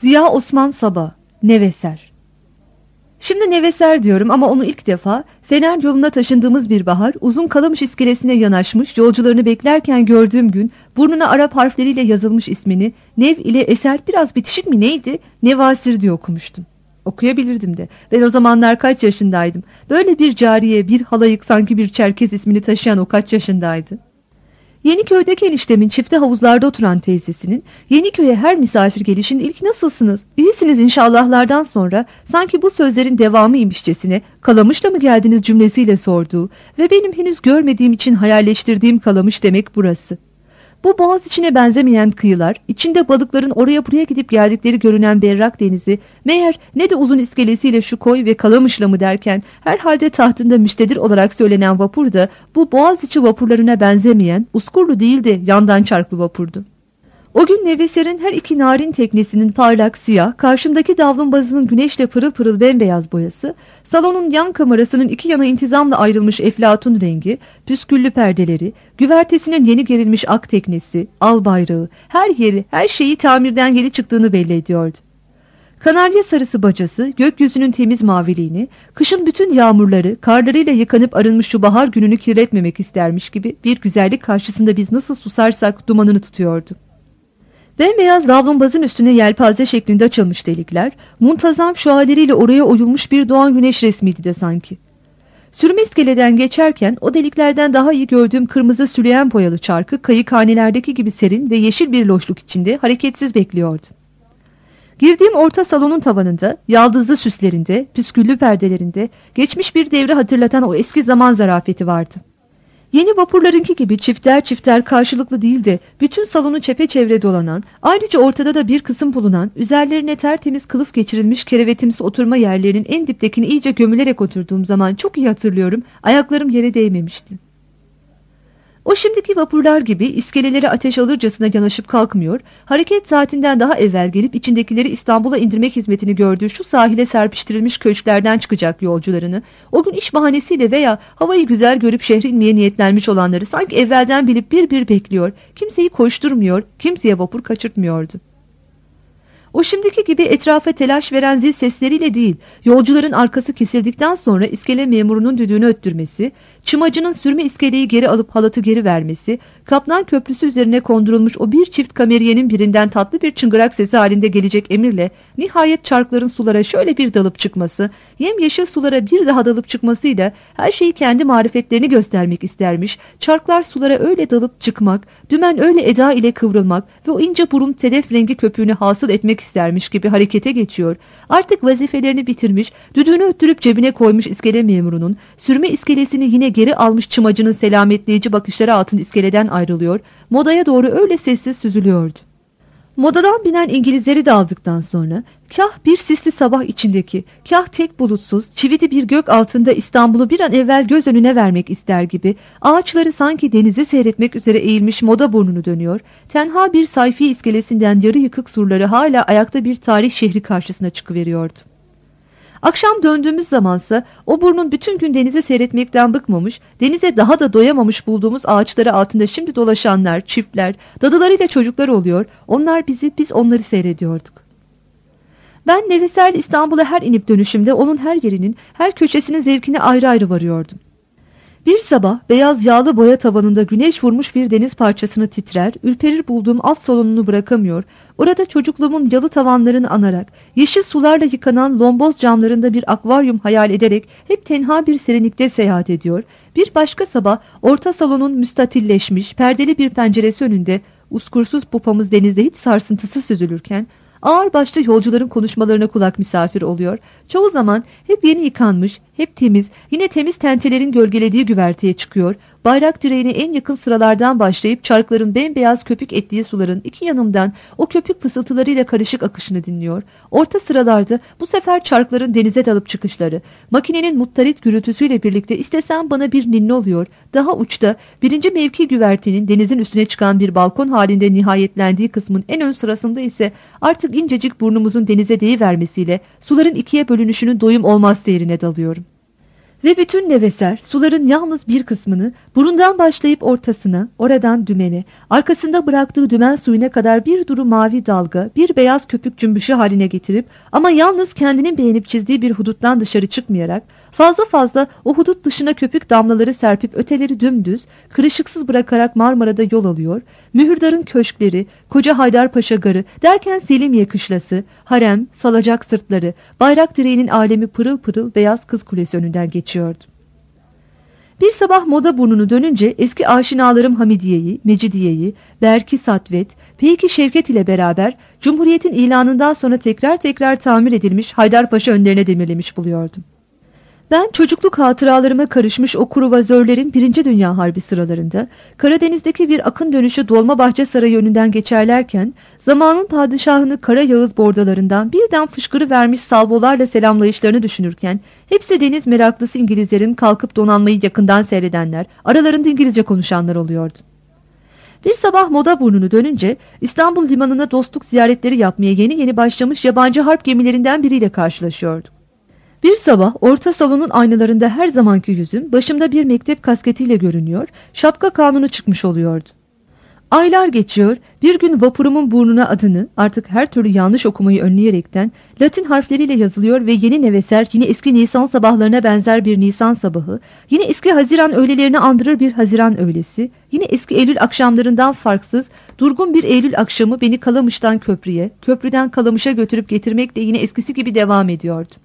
Ziya Osman Sabah, Neveser. Şimdi Neveser diyorum ama onu ilk defa Fener yoluna taşındığımız bir bahar uzun Kalamış iskelesine yanaşmış yolcularını beklerken gördüğüm gün burnuna Arap harfleriyle yazılmış ismini Nev ile Eser biraz bitişik mi neydi Nevasir diye okumuştum. Okuyabilirdim de. Ben o zamanlar kaç yaşındaydım? Böyle bir cariye, bir halayık sanki bir Çerkez ismini taşıyan o kaç yaşındaydı? Yeniköy'deki eniştemin çifte havuzlarda oturan teyzesinin Yeniköy'e her misafir gelişinde ilk nasılsınız, iyisiniz inşallahlardan sonra sanki bu sözlerin devamıymışçesine Kalamış'la mı geldiniz cümlesiyle sorduğu ve benim henüz görmediğim için hayalleştirdiğim Kalamış demek burası. Bu boğaz içine benzemeyen kıyılar, içinde balıkların oraya buraya gidip geldikleri görünen berrak denizi, meğer ne de uzun iskelesiyle şu koy ve Kalamış'la mı derken, herhalde tahtında müstedir olarak söylenen vapur da bu boğaz içi vapurlarına benzemeyen, uskurlu değil de yandan çarklı vapurdu. O gün Neveser'in her iki narin teknesinin parlak siyah, karşımdaki davlumbazının güneşle pırıl pırıl bembeyaz boyası, salonun yan kamerasının iki yana intizamla ayrılmış eflatun rengi, püsküllü perdeleri, güvertesinin yeni gerilmiş ak teknesi, al bayrağı, her yeri, her şeyi tamirden yeni çıktığını belli ediyordu. Kanarya sarısı bacası, gökyüzünün temiz maviliğini, kışın bütün yağmurları, karlarıyla yıkanıp arınmış şu bahar gününü kirletmemek istermiş gibi bir güzellik karşısında biz nasıl susarsak dumanını tutuyordu. Bembeyaz davlumbazın üstüne yelpaze şeklinde açılmış delikler, muntazam şualeriyle oraya oyulmuş bir doğan güneş resmiydi de sanki. Sürme iskeleden geçerken o deliklerden daha iyi gördüğüm kırmızı süleyen boyalı çarkı kayıkhanelerdeki gibi serin ve yeşil bir loşluk içinde hareketsiz bekliyordu. Girdiğim orta salonun tavanında, yaldızlı süslerinde, püsküllü perdelerinde geçmiş bir devri hatırlatan o eski zaman zarafeti vardı. Yeni vapurlarınki gibi çifter çifter karşılıklı değil de bütün salonu çepeçevre dolanan, ayrıca ortada da bir kısım bulunan, üzerlerine tertemiz kılıf geçirilmiş kerevetimsi oturma yerlerinin en diptekini iyice gömülerek oturduğum zaman çok iyi hatırlıyorum, ayaklarım yere değmemişti. O şimdiki vapurlar gibi iskelelere ateş alırcasına yanaşıp kalkmıyor, hareket saatinden daha evvel gelip içindekileri İstanbul'a indirmek hizmetini gördüğü şu sahile serpiştirilmiş köşklerden çıkacak yolcularını, o gün iş bahanesiyle veya havayı güzel görüp şehre inmeye niyetlenmiş olanları sanki evvelden bilip bir bir bekliyor, kimseyi koşturmuyor, kimseye vapur kaçırtmıyordu. O şimdiki gibi etrafa telaş veren zil sesleriyle değil, yolcuların arkası kesildikten sonra iskele memurunun düdüğünü öttürmesi, çımacının sürme iskeleyi geri alıp halatı geri vermesi, Kaplan Köprüsü üzerine kondurulmuş o bir çift kameriyenin birinden tatlı bir çıngırak sesi halinde gelecek emirle, nihayet çarkların sulara şöyle bir dalıp çıkması, yemyeşil sulara bir daha dalıp çıkmasıyla her şeyi kendi marifetlerini göstermek istermiş, çarklar sulara öyle dalıp çıkmak, dümen öyle eda ile kıvrılmak ve o ince burun sedef rengi köpüğünü hasıl etmek istermiş gibi harekete geçiyor, artık vazifelerini bitirmiş, düdüğünü öttürüp cebine koymuş iskele memurunun, sürme iskelesini yine geri almış çımacının selametleyici bakışları altında iskeleden ayrılıyor, modaya doğru öyle sessiz süzülüyordu. Modadan binen İngilizleri de aldıktan sonra, kah bir sisli sabah içindeki, kah tek bulutsuz, çividi bir gök altında İstanbul'u bir an evvel göz önüne vermek ister gibi, ağaçları sanki denizi seyretmek üzere eğilmiş moda burnunu dönüyor, tenha bir sayfi iskelesinden yarı yıkık surları hala ayakta bir tarih şehri karşısına çıkıveriyordu. Akşam döndüğümüz zamansa o burnun bütün gün denizi seyretmekten bıkmamış, denize daha da doyamamış bulduğumuz ağaçları altında şimdi dolaşanlar, çiftler, dadılarıyla çocuklar oluyor, onlar bizi, biz onları seyrediyorduk. Ben Neveser'le İstanbul'a her inip dönüşümde onun her yerinin, her köşesinin zevkine ayrı ayrı varıyordum. Bir sabah beyaz yağlı boya tavanında güneş vurmuş bir deniz parçasını titrer, ürperir bulduğum alt salonunu bırakamıyor, orada çocukluğumun yalı tavanlarını anarak, yeşil sularla yıkanan lomboz camlarında bir akvaryum hayal ederek hep tenha bir serinlikte seyahat ediyor, bir başka sabah orta salonun müstatilleşmiş, perdeli bir penceresi önünde, uskursuz pupamız denizde hiç sarsıntısız süzülürken, ağır başlı yolcuların konuşmalarına kulak misafir oluyor. Çoğu zaman hep yeni yıkanmış, hep temiz, yine temiz tentelerin gölgelediği güverteye çıkıyor. Bayrak direğine en yakın sıralardan başlayıp çarkların bembeyaz köpük ettiği suların iki yanımdan o köpük fısıltılarıyla karışık akışını dinliyor. Orta sıralarda bu sefer çarkların denize dalıp çıkışları, makinenin muttarit gürültüsüyle birlikte istesem bana bir ninni oluyor. Daha uçta birinci mevki güvertenin denizin üstüne çıkan bir balkon halinde nihayetlendiği kısmın en ön sırasında ise artık incecik burnumuzun denize deyivermesiyle suların ikiye bölünüşünün doyum olmaz seyrine dalıyorum. Ve bütün Neveser suların yalnız bir kısmını burundan başlayıp ortasına, oradan dümene, arkasında bıraktığı dümen suyuna kadar bir duru mavi dalga, bir beyaz köpük cümbüşü haline getirip ama yalnız kendinin beğenip çizdiği bir huduttan dışarı çıkmayarak fazla fazla o hudut dışına köpük damlaları serpip öteleri dümdüz, kırışıksız bırakarak Marmara'da yol alıyor, Mühürdar'ın köşkleri, Koca Haydarpaşa Garı derken Selimiye Kışlası, harem, salacak sırtları, bayrak direğinin alemi pırıl pırıl beyaz Kız Kulesi önünden geçiyordu. Bir sabah moda burnunu dönünce eski aşinalarım Hamidiye'yi, Mecidiye'yi, Berki Satvet, Peyki Şevket ile beraber Cumhuriyet'in ilanından sonra tekrar tekrar tamir edilmiş Haydarpaşa önlerine demirlemiş buluyordum. Ben çocukluk hatıralarıma karışmış o kruvazörlerin 1. Dünya Harbi sıralarında Karadeniz'deki bir akın dönüşü Dolmabahçe Sarayı önünden geçerlerken zamanın padişahını Kara Yağız bordalarından birden fışkırıvermiş salvolarla selamlayışlarını düşünürken hepsi deniz meraklısı İngilizlerin kalkıp donanmayı yakından seyredenler, aralarında İngilizce konuşanlar oluyordu. Bir sabah moda burnunu dönünce İstanbul limanına dostluk ziyaretleri yapmaya yeni yeni başlamış yabancı harp gemilerinden biriyle karşılaşıyorduk. Bir sabah orta salonun aynalarında her zamanki yüzüm başımda bir mektep kasketiyle görünüyor, şapka kanunu çıkmış oluyordu. Aylar geçiyor, bir gün vapurumun burnuna adını artık her türlü yanlış okumayı önleyerekten Latin harfleriyle yazılıyor ve yeni Neveser yine eski Nisan sabahlarına benzer bir Nisan sabahı, yine eski Haziran öğlelerini andırır bir Haziran öğlesi, yine eski Eylül akşamlarından farksız durgun bir Eylül akşamı beni Kalamış'tan köprüye, köprüden Kalamış'a götürüp getirmekle yine eskisi gibi devam ediyordu.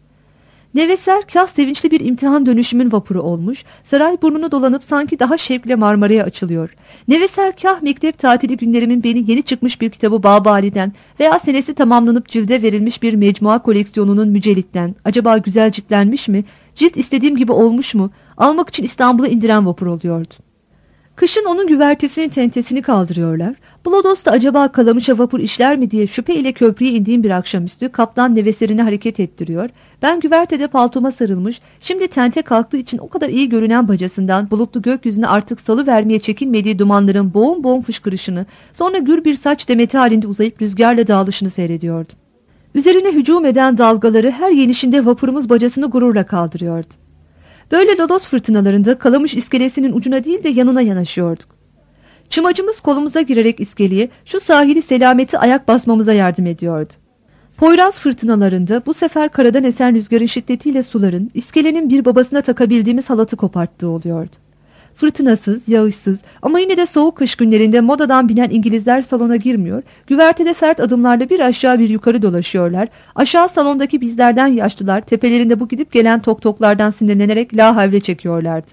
Neveser kah sevinçli bir imtihan dönüşümün vapuru olmuş, saray burnunu dolanıp sanki daha şevkle Marmara'ya açılıyor. Neveser kah mektep tatili günlerimin beni yeni çıkmış bir kitabı Babali'den veya senesi tamamlanıp cilde verilmiş bir mecmua koleksiyonunun mücellitten, acaba güzel ciltlenmiş mi, cilt istediğim gibi olmuş mu, almak için İstanbul'a indiren vapur oluyordu. Kışın onun güvertesinin tentesini kaldırıyorlar. Blodos'ta acaba Kalamış'a vapur işler mi diye şüphe ile köprüye indiğim bir akşamüstü kaptan Neveser'ini hareket ettiriyor. Ben güvertede paltoma sarılmış, şimdi tente kalktığı için o kadar iyi görünen bacasından bulutlu gökyüzüne artık salı vermeye çekinmediği dumanların boğum boğum fışkırışını, sonra gür bir saç demeti halinde uzayıp rüzgarla dağılışını seyrediyordum. Üzerine hücum eden dalgaları her yenişinde vapurumuz bacasını gururla kaldırıyordu. Böyle lodos fırtınalarında Kalamış iskelesinin ucuna değil de yanına yanaşıyorduk. Çımacımız kolumuza girerek iskeleye şu sahili selameti ayak basmamıza yardım ediyordu. Poyraz fırtınalarında bu sefer karadan esen rüzgarın şiddetiyle suların iskelenin bir babasına takabildiğimiz halatı koparttığı oluyordu. Fırtınasız, yağışsız ama yine de soğuk kış günlerinde modadan binen İngilizler salona girmiyor, güvertede sert adımlarla bir aşağı bir yukarı dolaşıyorlar, aşağı salondaki bizlerden yaşlılar tepelerinde bu gidip gelen toktoklardan sinirlenerek la havle çekiyorlardı.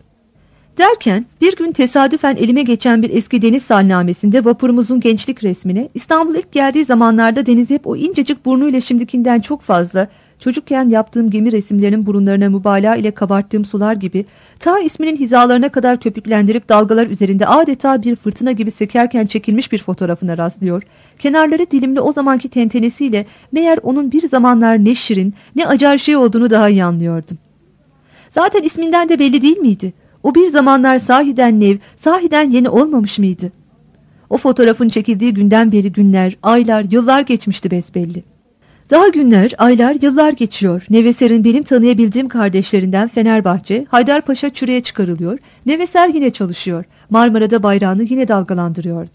Derken bir gün tesadüfen elime geçen bir eski deniz salnamesinde vapurumuzun gençlik resmine İstanbul ilk geldiği zamanlarda denizi hep o incecik burnuyla şimdikinden çok fazla, çocukken yaptığım gemi resimlerinin burunlarına mübalağa ile kabarttığım sular gibi ta isminin hizalarına kadar köpüklendirip dalgalar üzerinde adeta bir fırtına gibi sekerken çekilmiş bir fotoğrafına rastlıyor. Kenarları dilimli o zamanki tentenesiyle meğer onun bir zamanlar ne şirin ne acar şey olduğunu daha iyi anlıyordum. Zaten isminden de belli değil miydi? O bir zamanlar sahiden nev, sahiden yeni olmamış mıydı? O fotoğrafın çekildiği günden beri günler, aylar, yıllar geçmişti besbelli. Daha günler, aylar, yıllar geçiyor. Neveser'in benim tanıyabildiğim kardeşlerinden Fenerbahçe, Haydarpaşa çürüye çıkarılıyor. Neveser yine çalışıyor. Marmara'da bayrağını yine dalgalandırıyordu.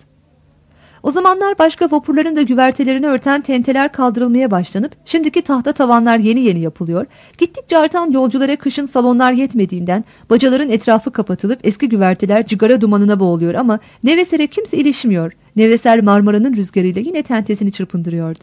O zamanlar başka vapurların da güvertelerini örten tenteler kaldırılmaya başlanıp şimdiki tahta tavanlar yeni yeni yapılıyor. Gittikçe artan yolculara kışın salonlar yetmediğinden bacaların etrafı kapatılıp eski güverteler cigara dumanına boğuluyor ama Neveser'e kimse ilişmiyor. Neveser Marmara'nın rüzgarıyla yine tentesini çırpındırıyordu.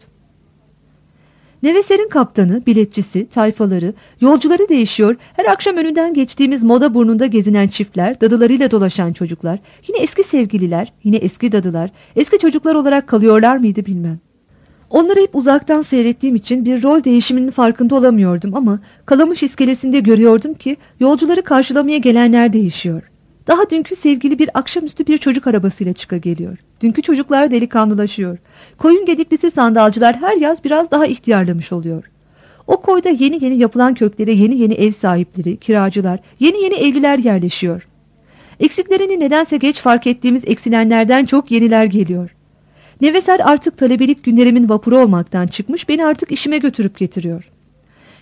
Neveser'in kaptanı, biletçisi, tayfaları, yolcuları değişiyor. Her akşam önünden geçtiğimiz moda burnunda gezinen çiftler, dadılarıyla dolaşan çocuklar, yine eski sevgililer, yine eski dadılar, eski çocuklar olarak kalıyorlar mıydı bilmem. Onları hep uzaktan seyrettiğim için bir rol değişiminin farkında olamıyordum ama Kalamış iskelesinde görüyordum ki yolcuları karşılamaya gelenler değişiyor. Daha dünkü sevgili bir akşamüstü bir çocuk arabasıyla çıka geliyor. Dünkü çocuklar delikanlılaşıyor. Koyun gediklisi sandalcılar her yaz biraz daha ihtiyarlamış oluyor. O koyda yeni yeni yapılan köklere yeni yeni ev sahipleri, kiracılar, yeni yeni evliler yerleşiyor. Eksiklerini nedense geç fark ettiğimiz eksilenlerden çok yeniler geliyor. Neveser artık talebelik günlerimin vapuru olmaktan çıkmış, beni artık işime götürüp getiriyor.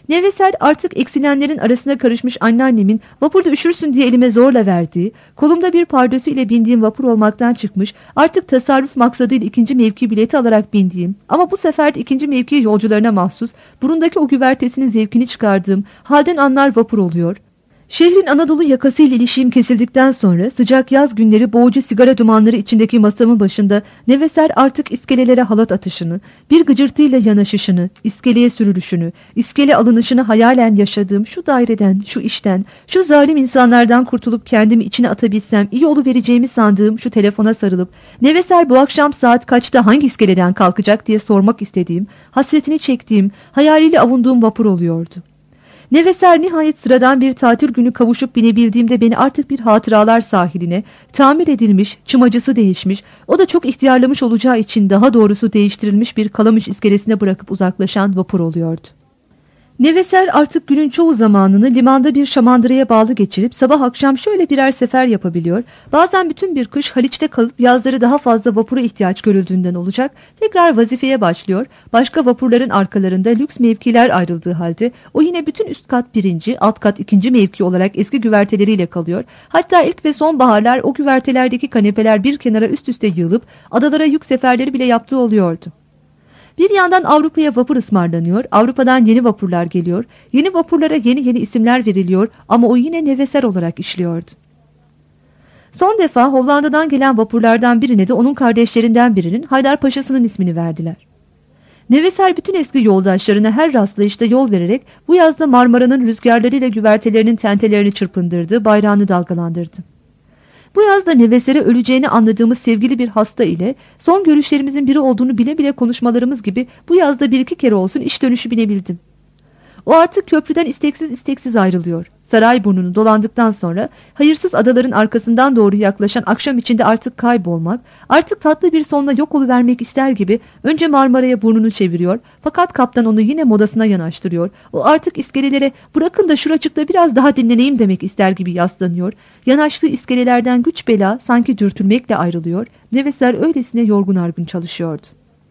Neveser artık eksilenlerin arasına karışmış anneannemin vapurda üşürsün diye elime zorla verdiği, kolumda bir pardösü ile bindiğim vapur olmaktan çıkmış, artık tasarruf maksadıyla ikinci mevki bileti alarak bindiğim ama bu sefer de ikinci mevki yolcularına mahsus, burundaki o güvertesinin zevkini çıkardığım, halden anlar vapur oluyor. Şehrin Anadolu yakasıyla ilişiğim kesildikten sonra sıcak yaz günleri boğucu sigara dumanları içindeki masamın başında Neveser artık iskelelere halat atışını, bir gıcırtıyla yanaşışını, iskeleye sürülüşünü, iskele alınışını hayalen yaşadığım şu daireden, şu işten, şu zalim insanlardan kurtulup kendimi içine atabilsem iyi oluvereceğimi sandığım şu telefona sarılıp Neveser bu akşam saat kaçta hangi iskeleden kalkacak diye sormak istediğim, hasretini çektiğim, hayaliyle avunduğum vapur oluyordu. Neveser nihayet sıradan bir tatil günü kavuşup binebildiğimde beni artık bir hatıralar sahiline, tamir edilmiş, çımacısı değişmiş, o da çok ihtiyarlamış olacağı için daha doğrusu değiştirilmiş bir Kalamış iskelesine bırakıp uzaklaşan vapur oluyordu. Neveser artık günün çoğu zamanını limanda bir şamandıraya bağlı geçirip sabah akşam şöyle birer sefer yapabiliyor. Bazen bütün bir kış Haliç'te kalıp yazları daha fazla vapura ihtiyaç görüldüğünden olacak. Tekrar vazifeye başlıyor. Başka vapurların arkalarında lüks mevkiler ayrıldığı halde o yine bütün üst kat birinci, alt kat ikinci mevki olarak eski güverteleriyle kalıyor. Hatta ilk ve son baharlar o güvertelerdeki kanepeler bir kenara üst üste yığılıp adalara yük seferleri bile yaptığı oluyordu. Bir yandan Avrupa'ya vapur ısmarlanıyor, Avrupa'dan yeni vapurlar geliyor, yeni vapurlara yeni yeni isimler veriliyor ama o yine Neveser olarak işliyordu. Son defa Hollanda'dan gelen vapurlardan birine de onun kardeşlerinden birinin Haydarpaşa'sının ismini verdiler. Neveser bütün eski yoldaşlarına her rastlayışta yol vererek bu yazda Marmara'nın rüzgarlarıyla güvertelerinin tentelerini çırpındırdı, bayrağını dalgalandırdı. Bu yazda Neveser'e öleceğini anladığımız sevgili bir hasta ile son görüşlerimizin biri olduğunu bile bile konuşmalarımız gibi bu yazda bir iki kere olsun iş dönüşü binebildim. O artık köprüden isteksiz isteksiz ayrılıyor. Sarayburnu'nu dolandıktan sonra hayırsız adaların arkasından doğru yaklaşan akşam içinde artık kaybolmak, artık tatlı bir sonla yok oluvermek ister gibi önce Marmara'ya burnunu çeviriyor fakat kaptan onu yine modasına yanaştırıyor. O artık iskelelere bırakın da şuracıkta biraz daha dinleneyim demek ister gibi yaslanıyor. Yanaştığı iskelelerden güç bela sanki dürtülmekle ayrılıyor. Neveser öylesine yorgun argın çalışıyordu.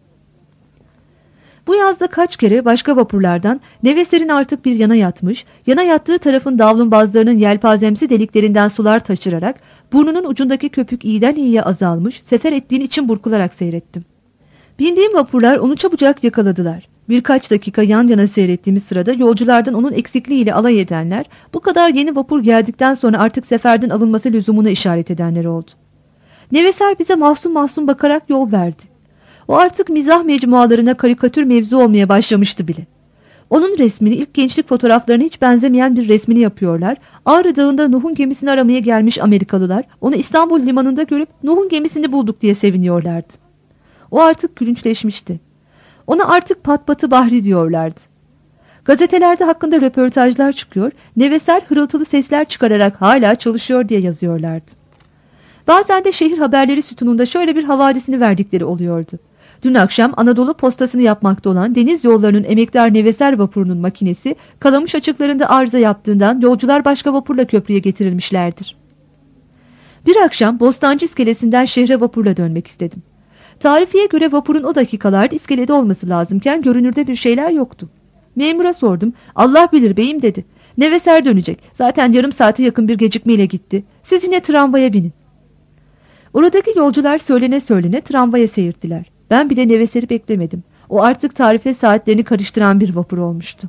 Bu yazda kaç kere başka vapurlardan Neveser'in artık bir yana yatmış, yana yattığı tarafın davlumbazlarının yelpazemsi deliklerinden sular taşırarak, burnunun ucundaki köpük iyiden iyiye azalmış, sefer ettiğini için burkularak seyrettim. Bindiğim vapurlar onu çabucak yakaladılar. Birkaç dakika yan yana seyrettiğimiz sırada yolculardan onun eksikliğiyle alay edenler, bu kadar yeni vapur geldikten sonra artık seferden alınması lüzumuna işaret edenler oldu. Neveser bize mahzun mahzun bakarak yol verdi. O artık mizah mecmualarına karikatür mevzu olmaya başlamıştı bile. Onun resmini, ilk gençlik fotoğraflarına hiç benzemeyen bir resmini yapıyorlar. Ağrı Dağı'nda Nuh'un gemisini aramaya gelmiş Amerikalılar, onu İstanbul limanında görüp Nuh'un gemisini bulduk diye seviniyorlardı. O artık gülünçleşmişti. Ona artık Patpatı Bahri diyorlardı. Gazetelerde hakkında röportajlar çıkıyor, Neveser hırıltılı sesler çıkararak hala çalışıyor diye yazıyorlardı. Bazen de şehir haberleri sütununda şöyle bir havadisini verdikleri oluyordu. Dün akşam Anadolu postasını yapmakta olan deniz yollarının emektar Neveser vapurunun makinesi Kalamış açıklarında arıza yaptığından yolcular başka vapurla köprüye getirilmişlerdir. Bir akşam Bostancı iskelesinden şehre vapurla dönmek istedim. Tarifiye göre vapurun o dakikalarda iskelede olması lazımken görünürde bir şeyler yoktu. Memura sordum. Allah bilir beyim dedi. Neveser dönecek. Zaten yarım saate yakın bir gecikmeyle gitti. Siz yine tramvaya binin. Oradaki yolcular söylene söylene tramvaya seyirttiler. Ben bile Neveser'i beklemedim. O artık tarife saatlerini karıştıran bir vapur olmuştu.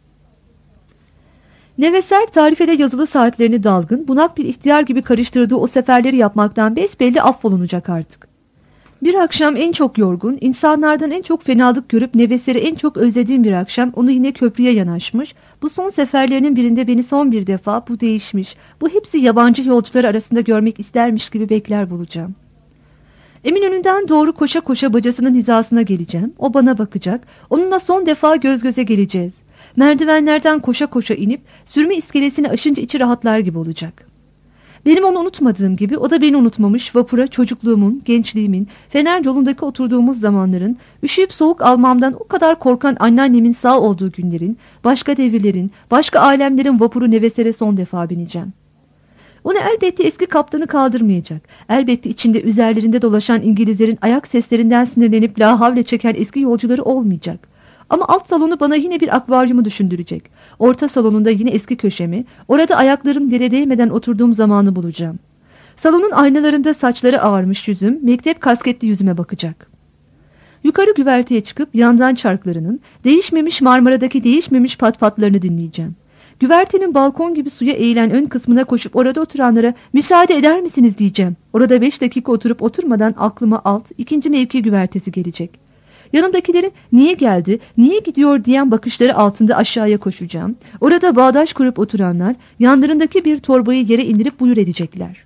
Neveser tarifede yazılı saatlerini dalgın, bunak bir ihtiyar gibi karıştırdığı o seferleri yapmaktan besbelli affolunacak artık. Bir akşam en çok yorgun, insanlardan en çok fenalık görüp Neveser'i en çok özlediğim bir akşam onu yine köprüye yanaşmış, bu son seferlerinin birinde beni son bir defa bu değişmiş, bu hepsi yabancı yolcular arasında görmek istermiş gibi bekler bulacağım. Eminönü'nden doğru koşa koşa bacasının hizasına geleceğim, o bana bakacak, onunla son defa göz göze geleceğiz. Merdivenlerden koşa koşa inip sürme iskelesini aşınca içi rahatlar gibi olacak. Benim onu unutmadığım gibi o da beni unutmamış, vapura çocukluğumun, gençliğimin, Fener yolundaki oturduğumuz zamanların, üşüyüp soğuk almamdan o kadar korkan anneannemin sağ olduğu günlerin, başka devirlerin, başka alemlerin vapuru Neveser'e son defa bineceğim. Onu elbette eski kaptanı kaldırmayacak. Elbette içinde üzerlerinde dolaşan İngilizlerin ayak seslerinden sinirlenip la havle çeken eski yolcuları olmayacak. Ama alt salonu bana yine bir akvaryumu düşündürecek. Orta salonunda yine eski köşemi, orada ayaklarım yere değmeden oturduğum zamanı bulacağım. Salonun aynalarında saçları ağarmış yüzüm, mektep kasketli yüzüme bakacak. Yukarı güverteye çıkıp yandan çarklarının, değişmemiş Marmara'daki değişmemiş patpatlarını dinleyeceğim. Güvertenin balkon gibi suya eğilen ön kısmına koşup orada oturanlara müsaade eder misiniz diyeceğim. Orada 5 dakika oturup oturmadan aklıma ikinci mevki güvertesi gelecek. Yanımdakilerin niye geldi, niye gidiyor diyen bakışları altında aşağıya koşacağım. Orada bağdaş kurup oturanlar yanlarındaki bir torbayı yere indirip buyur edecekler.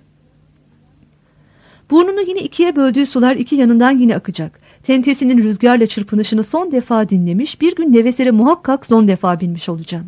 Burnunu yine ikiye böldüğü sular iki yanından yine akacak. Tentesinin rüzgarla çırpınışını son defa dinlemiş, bir gün Neveser'e muhakkak son defa binmiş olacağım.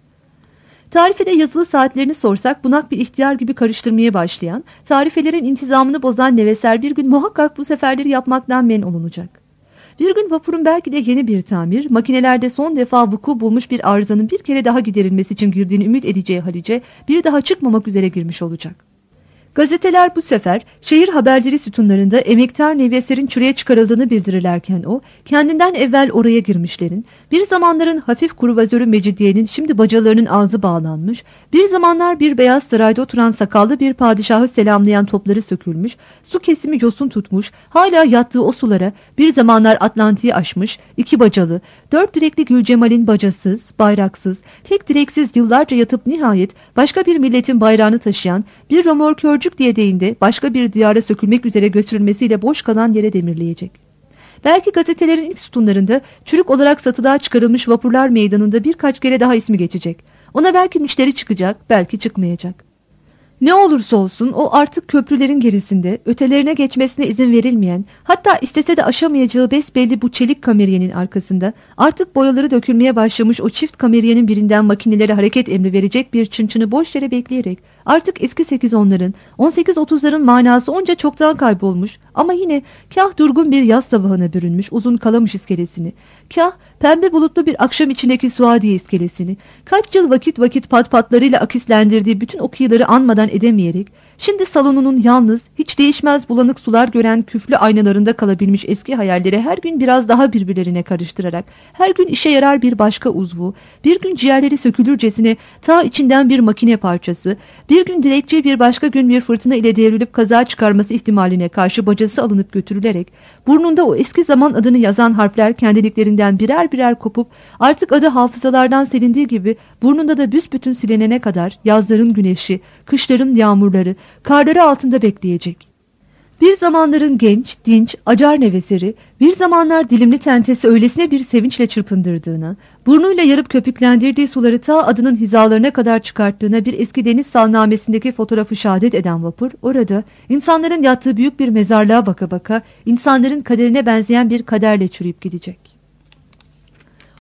Tarifede yazılı saatlerini sorsak bunak bir ihtiyar gibi karıştırmaya başlayan, tarifelerin intizamını bozan Neveser bir gün muhakkak bu seferleri yapmaktan men olunacak. Bir gün vapurun belki de yeni bir tamir, makinelerde son defa vuku bulmuş bir arızanın bir kere daha giderilmesi için girdiğini ümit edeceği Halice bir daha çıkmamak üzere girmiş olacak. Gazeteler bu sefer şehir haberleri sütunlarında emektar Neveser'in çürüye çıkarıldığını bildirirlerken o, kendinden evvel oraya girmişlerin, bir zamanların hafif kruvazörü Mecidiye'nin şimdi bacalarının ağzı bağlanmış, bir zamanlar bir beyaz sarayda oturan sakallı bir padişahı selamlayan topları sökülmüş, su kesimi yosun tutmuş, hala yattığı o sulara bir zamanlar Atlantik'i aşmış, iki bacalı, 4 direkli Gülcemal'in bacasız, bayraksız, tek direksiz yıllarca yatıp nihayet başka bir milletin bayrağını taşıyan bir römorkörcü diye deyinde başka bir diyara sökülmek üzere götürülmesiyle boş kalan yere demirleyecek. Belki gazetelerin ilk sütunlarında çürük olarak satılığa çıkarılmış vapurlar meydanında birkaç kere daha ismi geçecek. Ona belki müşteri çıkacak, belki çıkmayacak. Ne olursa olsun o artık köprülerin gerisinde, ötelerine geçmesine izin verilmeyen, hatta istese de aşamayacağı besbelli bu çelik kameriyenin arkasında, artık boyaları dökülmeye başlamış o çift kameriyenin birinden makinelere hareket emri verecek bir çınçını boş yere bekleyerek, artık eski 8-10'ların, 18-30'ların manası onca çoktan kaybolmuş ama yine kah durgun bir yaz sabahına bürünmüş uzun Kalamış iskelesini, kah pembe bulutlu bir akşam içindeki Suadiye iskelesini, kaç yıl vakit patpatlarıyla akislendirdiği bütün o kıyıları anmadan edemeyerek, şimdi salonunun yalnız, hiç değişmez bulanık sular gören küflü aynalarında kalabilmiş eski hayalleri her gün biraz daha birbirlerine karıştırarak, her gün işe yarar bir başka uzvu, bir gün ciğerleri sökülürcesine ta içinden bir makine parçası, bir gün dilekçe bir başka gün bir fırtına ile devrilip kaza çıkarması ihtimaline karşı bacası alınıp götürülerek, burnunda o eski zaman adını yazan harfler kendiliklerinden birer birer kopup, artık adı hafızalardan silindiği gibi burnunda da büsbütün silinene kadar yazların güneşi, kışların yağmurları, karları altında bekleyecek. Bir zamanların genç, dinç, acar Neveseri, bir zamanlar dilimli tentesi öylesine bir sevinçle çırpındırdığına, burnuyla yarıp köpüklendirdiği suları ta adının hizalarına kadar çıkarttığına bir eski deniz salnamesindeki fotoğrafı şehadet eden vapur, orada insanların yattığı büyük bir mezarlığa baka baka, insanların kaderine benzeyen bir kaderle çürüyüp gidecek.